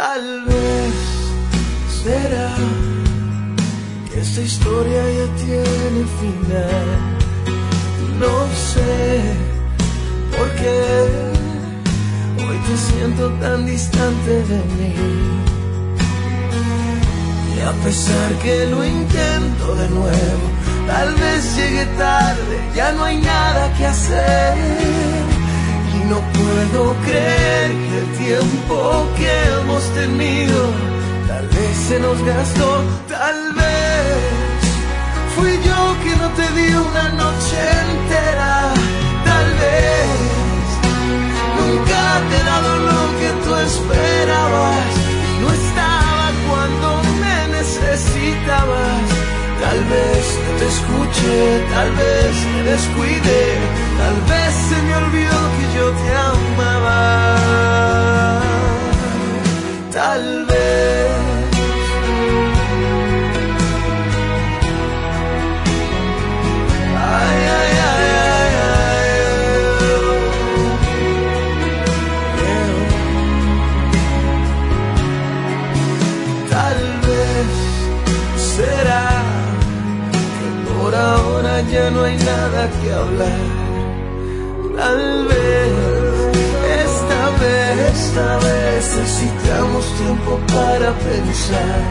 Tal vez será que esta historia ya tiene final. No sé por qué hoy te siento tan distante de mí. Y a pesar que lo intento de nuevo, tal vez llegue tarde, ya no hay nada que hacer. Y no puedo creer que el tiempo que hemos tenido tal vez se nos gastó. Tal vez fui yo que no te di una noche entera. Tal vez nunca te he dado lo que tú esperabas y no estaba cuando me necesitabas. Tal vez no te escuché, tal vez me descuidé, tal vez se me olvidó que yo te amaba. Tal vez. Ay, ay, ay, ay, ay. Tal vez será por ahora ya no hay nada que hablar. Tal vez, esta vez necesitamos tiempo para pensar.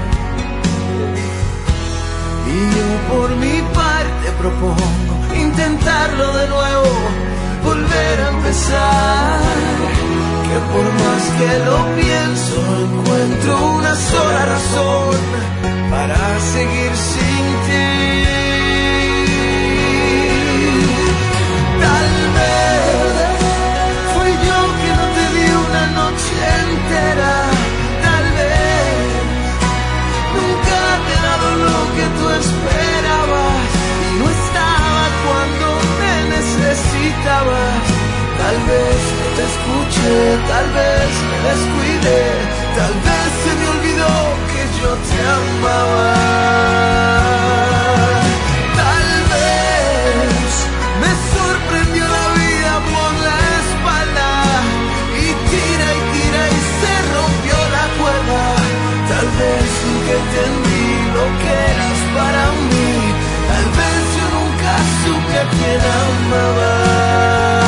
Y yo por mi parte propongo intentarlo de nuevo, volver a empezar. Que por más que lo pienso, no encuentro una sola razón para seguir sin ti. Tal vez fui yo que no te di una noche entera. Tal vez nunca te he dado lo que tú esperabas y no estaba cuando me necesitabas. Tal vez no te escuché, tal vez me descuidé, tal vez se me olvidó que yo te amaba. Tal vez me sorprendió la vida por la espalda y tira y se rompió la cuerda. Tal vez nunca entendí lo que eras para mí. Tal vez yo nunca supe a quién amaba.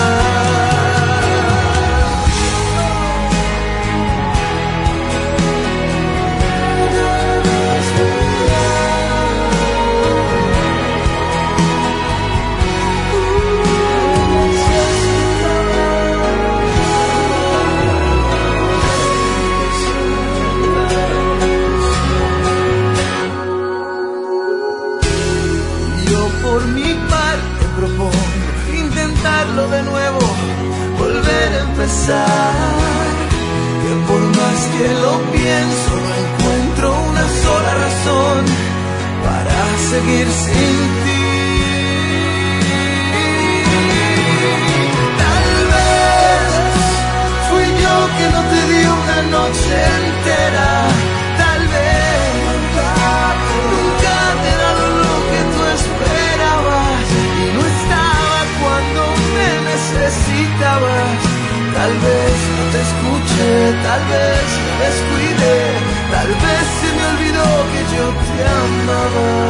Por mi parte propongo intentarlo de nuevo, volver a empezar. Que por más que lo pienso, no encuentro una sola razón para seguir sin ti. Tal vez fui yo que no te di una noche entera. Tal vez nunca te he dado lo que tú esperabas y no estaba cuando me necesitabas. Tal vez no te escuché, tal vez me descuidé, tal vez se me olvidó que yo te amaba.